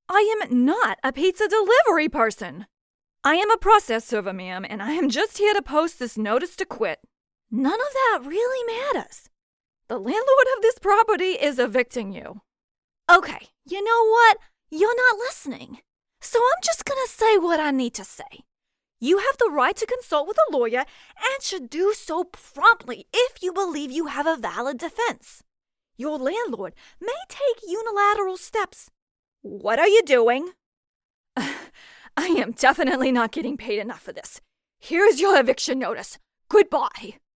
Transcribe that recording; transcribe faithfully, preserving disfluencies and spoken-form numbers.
I am not a pizza delivery person. I am a process server, ma'am, and I am just here to post this notice to quit. None of that really matters. The landlord of this property is evicting you. Okay, you know what? You're not listening. So I'm just gonna say what I need to say. You have the right to consult with a lawyer and should do so promptly if you believe you have a valid defense. Your landlord may take unilateral steps. What are you doing? I am definitely not getting paid enough for this. Here's your eviction notice. Goodbye.